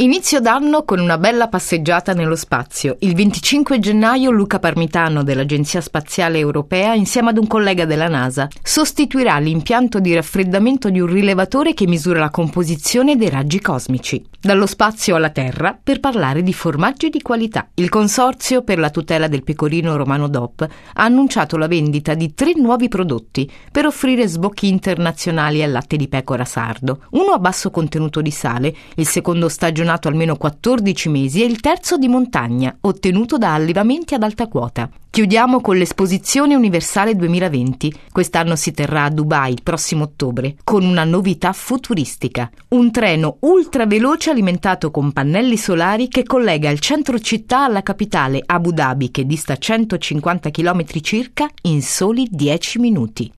Inizio d'anno con una bella passeggiata nello spazio. Il 25 gennaio Luca Parmitano dell'Agenzia Spaziale Europea, insieme ad un collega della NASA, sostituirà l'impianto di raffreddamento di un rilevatore che misura la composizione dei raggi cosmici. Dallo spazio alla Terra per parlare di formaggi di qualità. Il Consorzio per la tutela del pecorino romano DOP ha annunciato la vendita di 3 nuovi prodotti per offrire sbocchi internazionali al latte di pecora sardo. Uno a basso contenuto di sale, il secondo stagionato almeno 14 mesi e il terzo di montagna, ottenuto da allevamenti ad alta quota. Chiudiamo con l'Esposizione Universale 2020. Quest'anno si terrà a Dubai il prossimo ottobre, con una novità futuristica. Un treno ultraveloce alimentato con pannelli solari che collega il centro città alla capitale Abu Dhabi, che dista 150 km circa, in soli 10 minuti.